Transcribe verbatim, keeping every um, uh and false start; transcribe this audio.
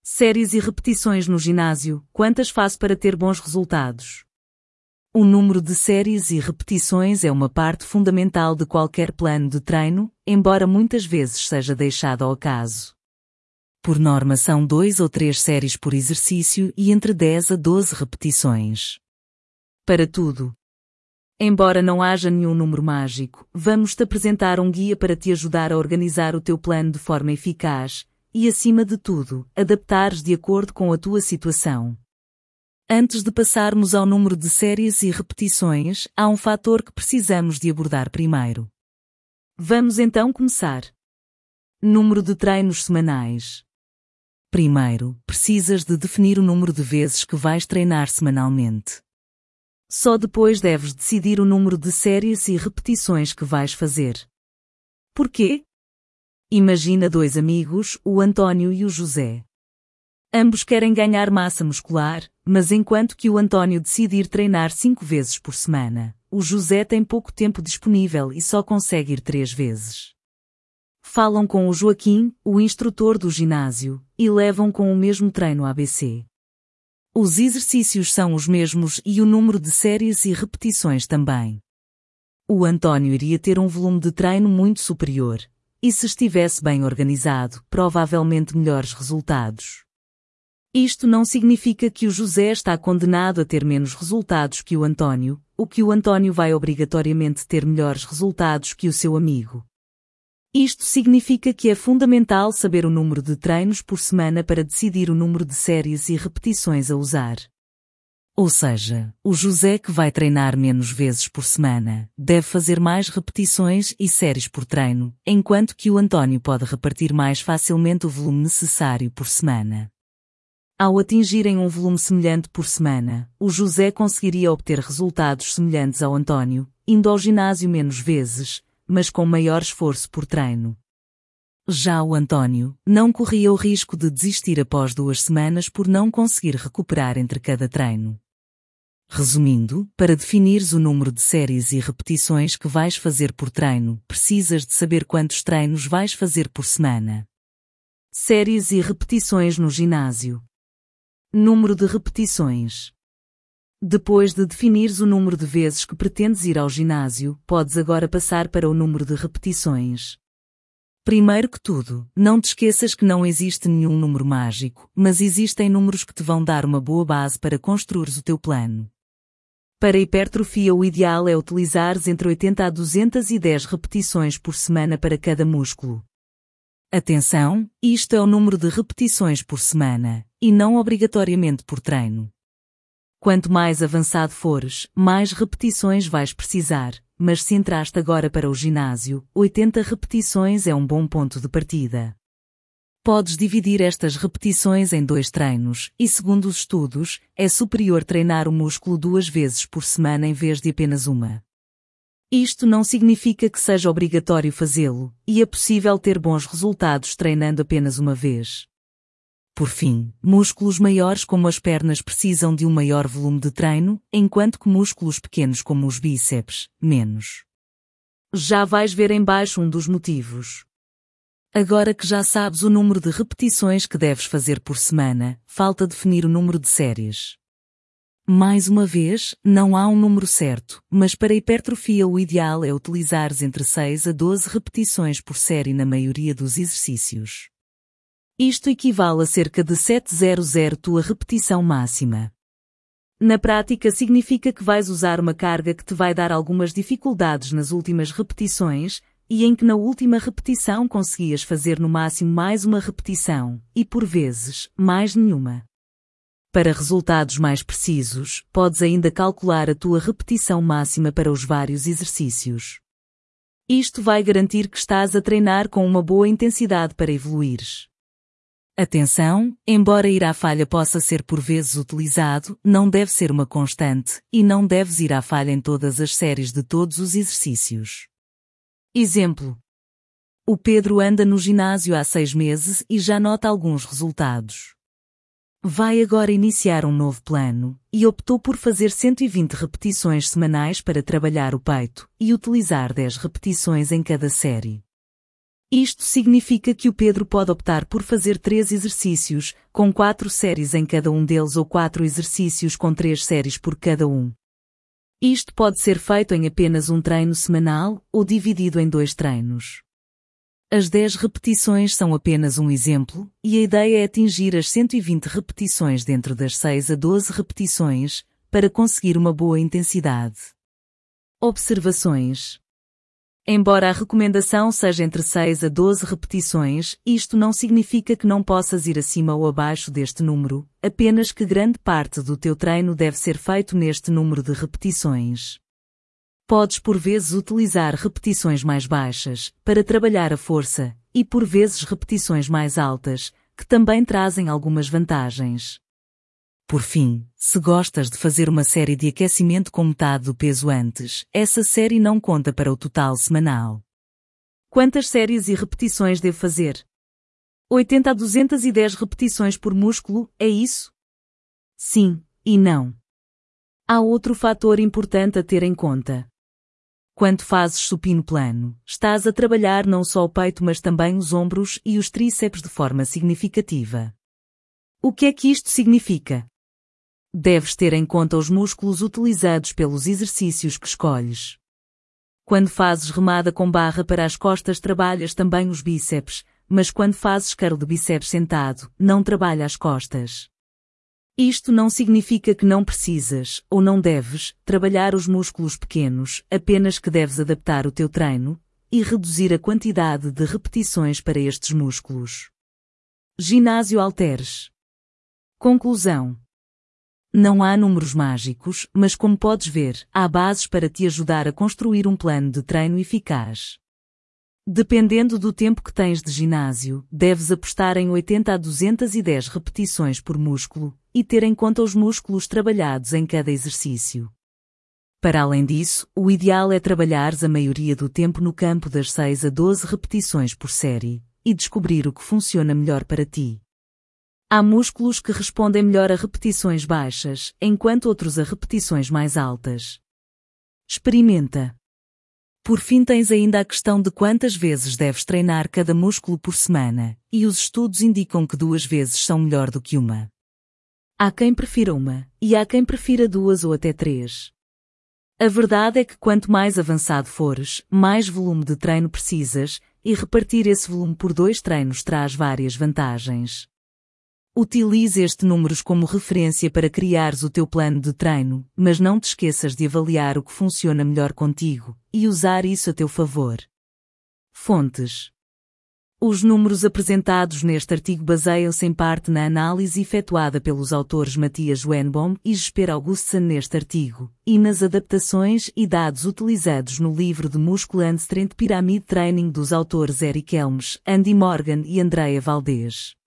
Séries e repetições no ginásio, quantas faço para ter bons resultados? O número de séries e repetições é uma parte fundamental de qualquer plano de treino, embora muitas vezes seja deixado ao acaso. Por norma são dois ou três séries por exercício e entre dez a doze repetições. Para tudo. Embora não haja nenhum número mágico, vamos-te apresentar um guia para te ajudar a organizar o teu plano de forma eficaz e, acima de tudo, adaptares de acordo com a tua situação. Antes de passarmos ao número de séries e repetições, há um fator que precisamos de abordar primeiro. Vamos então começar. Número de treinos semanais. Primeiro, precisas de definir o número de vezes que vais treinar semanalmente. Só depois deves decidir o número de séries e repetições que vais fazer. Porquê? Imagina dois amigos, o António e o José. Ambos querem ganhar massa muscular, mas enquanto que o António decidir treinar cinco vezes por semana, o José tem pouco tempo disponível e só consegue ir três vezes. Falam com o Joaquim, o instrutor do ginásio, e levam com o mesmo treino A B C. Os exercícios são os mesmos e o número de séries e repetições também. O António iria ter um volume de treino muito superior, e se estivesse bem organizado, provavelmente melhores resultados. Isto não significa que o José está condenado a ter menos resultados que o António, ou que o António vai obrigatoriamente ter melhores resultados que o seu amigo. Isto significa que é fundamental saber o número de treinos por semana para decidir o número de séries e repetições a usar. Ou seja, o José, que vai treinar menos vezes por semana, deve fazer mais repetições e séries por treino, enquanto que o António pode repartir mais facilmente o volume necessário por semana. Ao atingirem um volume semelhante por semana, o José conseguiria obter resultados semelhantes ao António, indo ao ginásio menos vezes, mas com maior esforço por treino. Já o António não corria o risco de desistir após duas semanas por não conseguir recuperar entre cada treino. Resumindo, para definires o número de séries e repetições que vais fazer por treino, precisas de saber quantos treinos vais fazer por semana. Séries e repetições no ginásio. Número de repetições. Depois de definires o número de vezes que pretendes ir ao ginásio, podes agora passar para o número de repetições. Primeiro que tudo, não te esqueças que não existe nenhum número mágico, mas existem números que te vão dar uma boa base para construires o teu plano. Para hipertrofia, o ideal é utilizares entre oitenta a duzentas e dez repetições por semana para cada músculo. Atenção, isto é o número de repetições por semana, e não obrigatoriamente por treino. Quanto mais avançado fores, mais repetições vais precisar, mas se entraste agora para o ginásio, oitenta repetições é um bom ponto de partida. Podes dividir estas repetições em dois treinos, e segundo os estudos, é superior treinar o músculo duas vezes por semana em vez de apenas uma. Isto não significa que seja obrigatório fazê-lo, e é possível ter bons resultados treinando apenas uma vez. Por fim, músculos maiores como as pernas precisam de um maior volume de treino, enquanto que músculos pequenos como os bíceps, menos. Já vais ver em baixo um dos motivos. Agora que já sabes o número de repetições que deves fazer por semana, falta definir o número de séries. Mais uma vez, não há um número certo, mas para hipertrofia o ideal é utilizares entre seis a doze repetições por série na maioria dos exercícios. Isto equivale a cerca de setecentos tua repetição máxima. Na prática significa que vais usar uma carga que te vai dar algumas dificuldades nas últimas repetições, e em que na última repetição conseguias fazer no máximo mais uma repetição, e por vezes, mais nenhuma. Para resultados mais precisos, podes ainda calcular a tua repetição máxima para os vários exercícios. Isto vai garantir que estás a treinar com uma boa intensidade para evoluires. Atenção, embora ir à falha possa ser por vezes utilizado, não deve ser uma constante, e não deves ir à falha em todas as séries de todos os exercícios. Exemplo. O Pedro anda no ginásio há seis meses e já nota alguns resultados. Vai agora iniciar um novo plano, e optou por fazer cento e vinte repetições semanais para trabalhar o peito, e utilizar dez repetições em cada série. Isto significa que o Pedro pode optar por fazer três exercícios, com quatro séries em cada um deles ou quatro exercícios com três séries por cada um. Isto pode ser feito em apenas um treino semanal ou dividido em dois treinos. As dez repetições são apenas um exemplo, e a ideia é atingir as cento e vinte repetições dentro das seis a doze repetições, para conseguir uma boa intensidade. Observações. Embora a recomendação seja entre seis a doze repetições, isto não significa que não possas ir acima ou abaixo deste número, apenas que grande parte do teu treino deve ser feito neste número de repetições. Podes por vezes utilizar repetições mais baixas, para trabalhar a força, e por vezes repetições mais altas, que também trazem algumas vantagens. Por fim, se gostas de fazer uma série de aquecimento com metade do peso antes, essa série não conta para o total semanal. Quantas séries e repetições devo fazer? oitenta a duzentas e dez repetições por músculo, é isso? Sim, e não. Há outro fator importante a ter em conta. Quando fazes supino plano, estás a trabalhar não só o peito mas também os ombros e os tríceps de forma significativa. O que é que isto significa? Deves ter em conta os músculos utilizados pelos exercícios que escolhes. Quando fazes remada com barra para as costas trabalhas também os bíceps, mas quando fazes curl de bíceps sentado, não trabalha as costas. Isto não significa que não precisas, ou não deves, trabalhar os músculos pequenos, apenas que deves adaptar o teu treino e reduzir a quantidade de repetições para estes músculos. Ginásio halteres. Conclusão. Não há números mágicos, mas como podes ver, há bases para te ajudar a construir um plano de treino eficaz. Dependendo do tempo que tens de ginásio, deves apostar em oitenta a duzentas e dez repetições por músculo, e ter em conta os músculos trabalhados em cada exercício. Para além disso, o ideal é trabalhares a maioria do tempo no campo das seis a doze repetições por série, e descobrir o que funciona melhor para ti. Há músculos que respondem melhor a repetições baixas, enquanto outros a repetições mais altas. Experimenta. Por fim tens ainda a questão de quantas vezes deves treinar cada músculo por semana, e os estudos indicam que duas vezes são melhor do que uma. Há quem prefira uma, e há quem prefira duas ou até três. A verdade é que quanto mais avançado fores, mais volume de treino precisas, e repartir esse volume por dois treinos traz várias vantagens. Utilize estes números como referência para criares o teu plano de treino, mas não te esqueças de avaliar o que funciona melhor contigo, e usar isso a teu favor. Fontes. Os números apresentados neste artigo baseiam-se em parte na análise efetuada pelos autores Matthias Schwenbaum e Jesper Augustson neste artigo, e nas adaptações e dados utilizados no livro de Muscle and Strength Pyramid Training dos autores Eric Helms, Andy Morgan e Andrea Valdez.